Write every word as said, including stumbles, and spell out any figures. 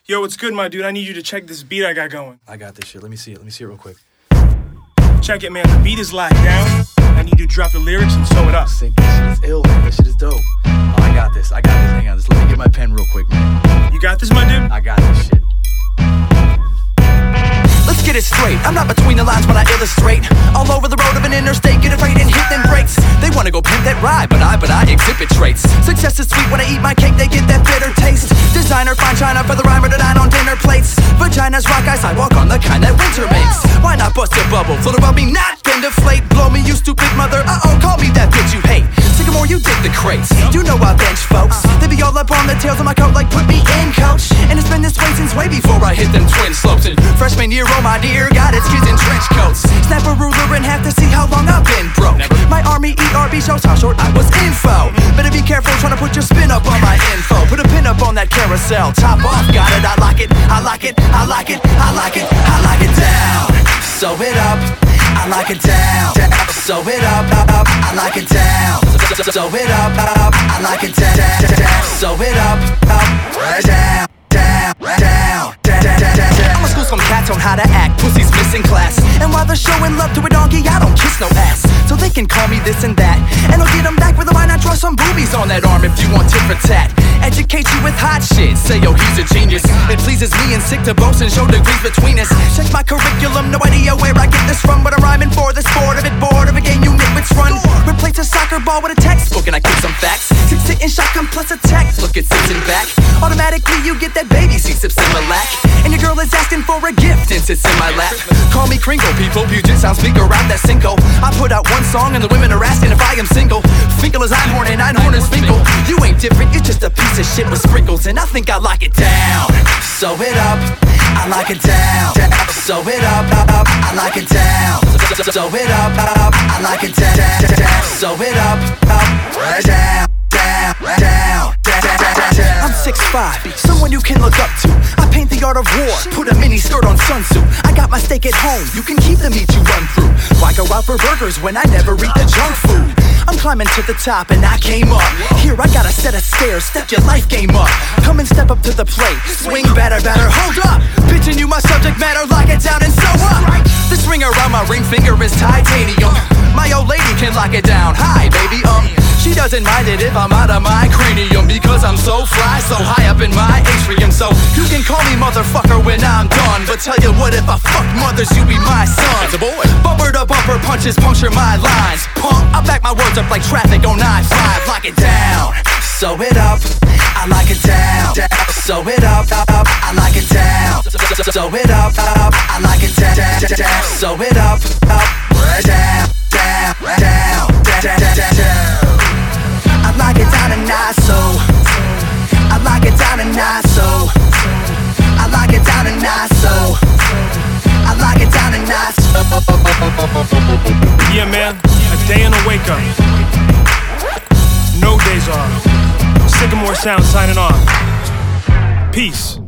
Yo, what's good, my dude? I need you to check this beat I got going. I got this shit. Let me see it. Let me see it real quick. Check it, man. The beat is locked down. I need you to drop the lyrics and sew it up. Sick. This shit is ill, man. This shit is dope. Oh, I got this. I got this. Hang on. Just let me get my pen real quick, man. You got this, my dude? I got this shit. Let's get it straight, I'm not between the lines when I illustrate. All over the road of an interstate, get afraid and hit them brakes. They wanna go pimp that ride, but I, but I exhibit traits. Success is sweet, when I eat my cake, they get that bitter taste. Designer, fine china for the rhymer to dine on dinner plates. Vaginas rock ice, I walk on the kind that winter makes. Why not bust a bubble, float above me, not then deflate. Blow me, you stupid mother, uh-oh, call me that bitch you hate. Sycamore, you dig the crates, you know I bench folks. They be all up on the tails of my coat like put me in, coach. And it's been this way since way before I hit them twin slopes. And freshman year, oh my dear, got its kids in trench coats. Snap a ruler in half to see how long I've been broke. My army E R B shows how short I was info. Better be careful trying to put your spin up on my info. Put a pin up on that carousel, top off, got it, I like it, I like it, I like it, I like it, I like it down. Sew it up, I like it down. Sew it up, up, I like it down. Sew it up, up, I like it down. Sew it up, up, down, down, down, down, down. I'ma school some cats on how to act, pussies missing class. And while they're showing love to a donkey, I don't kiss no ass. So they can call me this and that, and I'll get them back with a line. I draw some boobies on that arm if you want tit for tat. Educate you with hot shit, say yo he's a genius. It pleases me and sick to boast and show degrees between us. Check my curriculum, no idea where I get this from, but I'm rhyming for the sport of it, bored of a game you nitwits run. Replace a soccer ball with a textbook and I keep some facts. Six sitting shotgun plus a text, look at sitting back. Automatically you get that baby seat sips in my lack. And your girl is asking for a gift and sits in my lap. Call me Kringle, people, Puget Sound speaker out that Cinco. I put out one song and the women are asking if I am single. Finkel is Einhorn and Einhorn is Finkel. You ain't different, you're just a piece of shit with sprinkles. And I think I like it down. Sew it up, I like it down. Sew it up, up, I like it down. Sew it up, up, I like it down. Sew it up, up, down, down, down, down. I'm six five, someone you can look up to. I paint the art of war, put a mini skirt on Sun Tzu. I got my steak at home, you can keep the meat you run through. Why go out for burgers when I never eat the junk food? I'm climbing to the top and I came up. Here I got a set of stairs, step your life game up. Come and step up to the plate, swing batter, batter, hold up. Pitching you my subject matter, lock it down and sew up. This ring around my ring finger is titanium. My old lady can lock it down, hi baby, um she doesn't mind it if I'm out of my cranium, because I'm so fly, so high up in my atrium. So you can call me motherfucker when I'm done, but tell you what, if I fuck mothers, you be my son. That's a boy. Bumper to bumper punches puncture my lines. Pump, I back my words up like traffic on nine five. Lock it down, sew it up, I like it down. Sew it up, up, I like it down. Sew it up, up, I like it down. Sew it up, up, down, down, down, down, down. I like it down and I so. I like it down and I so. I like it down and I so. I like it down and I so. Yeah, man. A day and a wake up. No days off. Sycamore Sound signing off. Peace.